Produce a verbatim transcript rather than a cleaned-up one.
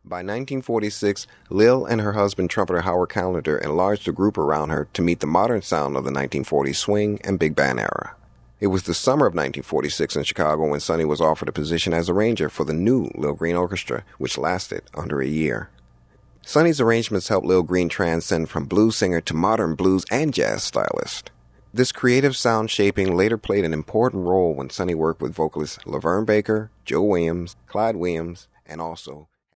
By nineteen forty-six, Lil and her husband, trumpeter Howard Callender, enlarged a group around her to meet the modern sound of the nineteen forties swing and big band era. It was the summer of nineteen forty-six in Chicago when Sonny was offered a position as arranger for the new Lil Green Orchestra, which lasted under a year. Sonny's arrangements helped Lil Green transcend from blues singer to modern blues and jazz stylist. This creative sound shaping later played an important role when Sonny worked with vocalists Laverne Baker, Joe Williams, Clyde Williams, and also